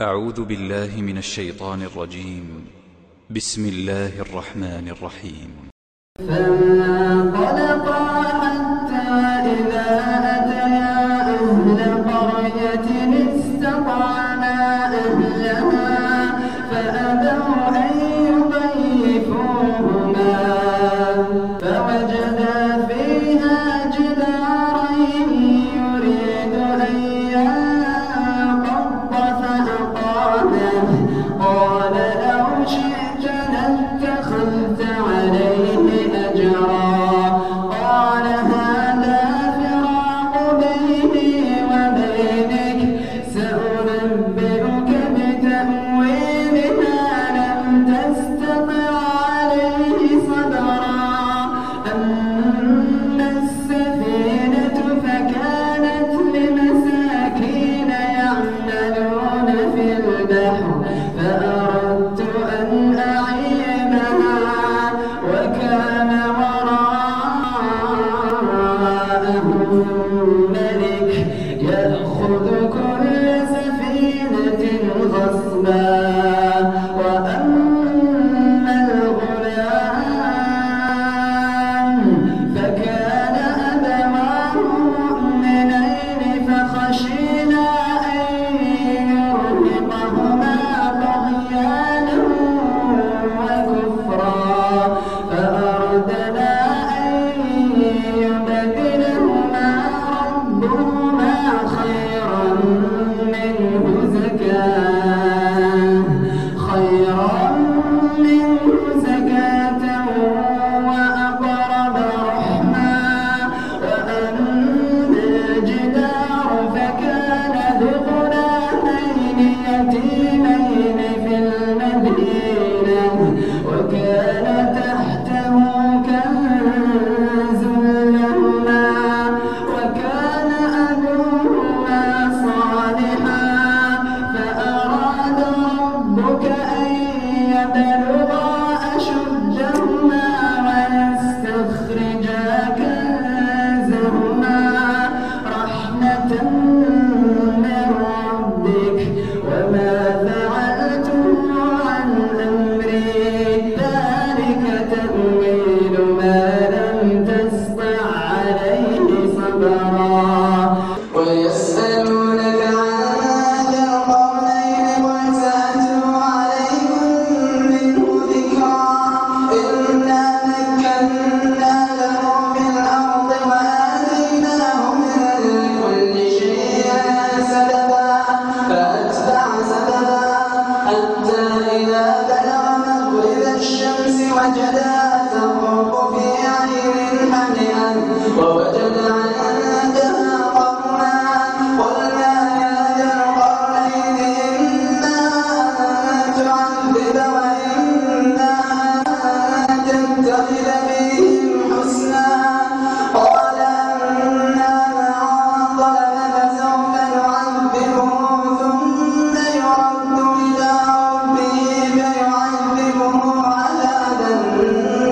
أعوذ بالله من الشيطان الرجيم. بسم الله الرحمن الرحيم. فانطلقا حتى إذا أتيا أهل قرية استطعما أهلها فأبوا أن يضيفوهما فوجدا فيها جدارا يريد أن ينقض فأقامه قال لو شئت لاتخذت عليه أجرا قال هذا فراق بيني وبينك سأنبئك بتأويل ما لم تستطع عليه صبرا أما السفينة فكانت لمساكين يعملون في البحر فأردت أن أعيبها وكان وراءهم ملك يأخذ كل سفينة غصبا وأما الغلام فكان أبواه مؤمنين فخشينا أن يرهقهما طغيانا وكفرا فأردنا أن يبدلهما ربهما خيرا منه زكاة وأقرب رحما وأما الجدار فكان لغلامين يتيمين في المدينة وكان تحته كنز لهما وكان أبوهما صالحا فأراد ربك أن يبلغا أشدهما ويستخرجا كنزهما رحمة من ربك وما فعلته عن أمري ذلك تأويل ما لم تسطع عليه صبرا ويسألونك عن ذي القرنين قل سأتلو عليكم منه ذكرا إنا مكنا له في الأرض وآتيناه من كل شيء سببا فأتبع سببا حتى إذا بلغ مغرب الشمس وجدها تغرب في عين حمئة ووجد عندها قوما قلنا يا ذا القرنين إما أن تعذب وإما أن تتخذ فيهم حسنا قال أما من ظلم فسوف نعذبه ثم يرد إلى ربه فيعذبه عذابا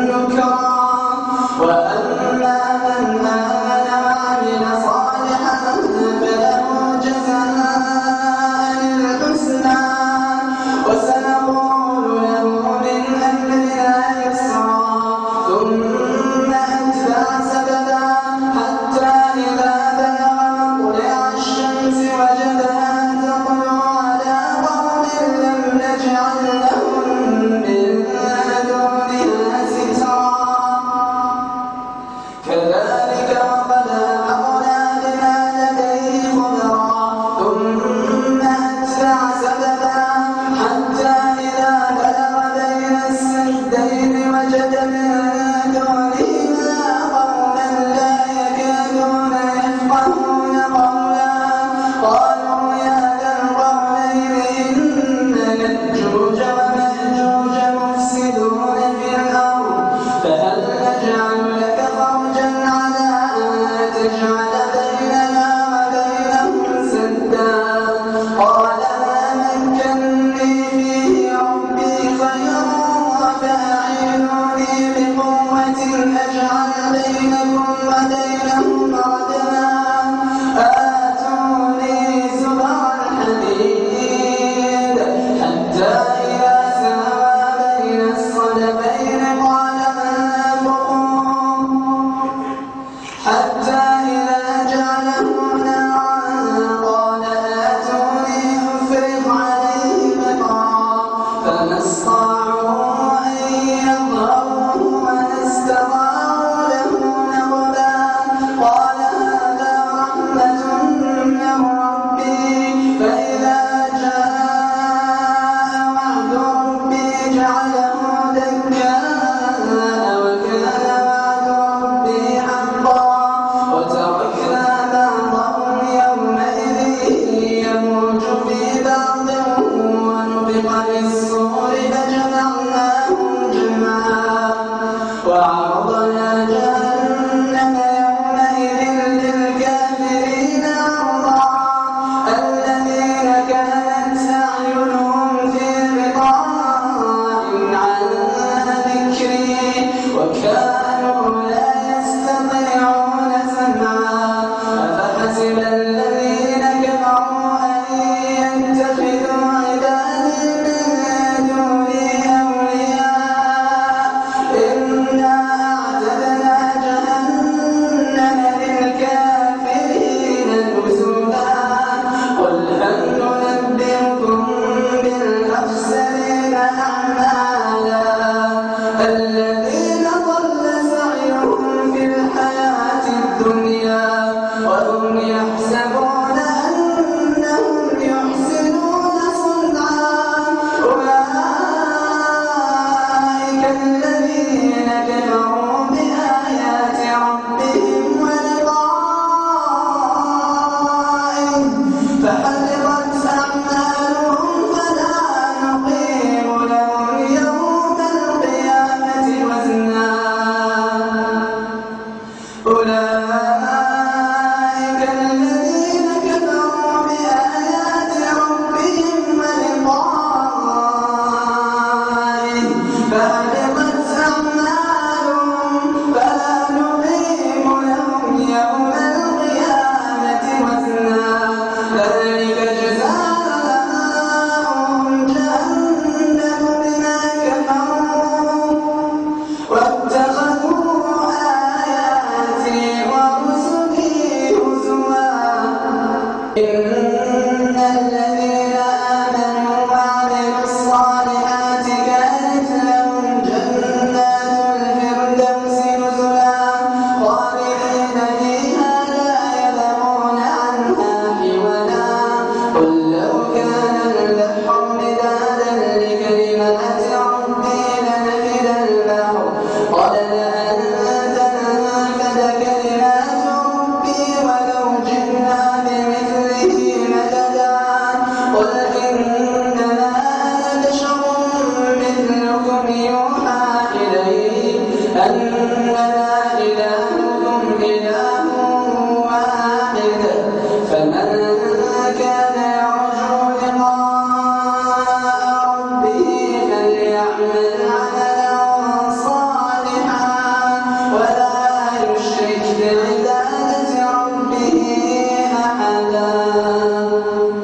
أنما إلهكم إله واحد فمن كان يرجو لقاء ربه فليعمل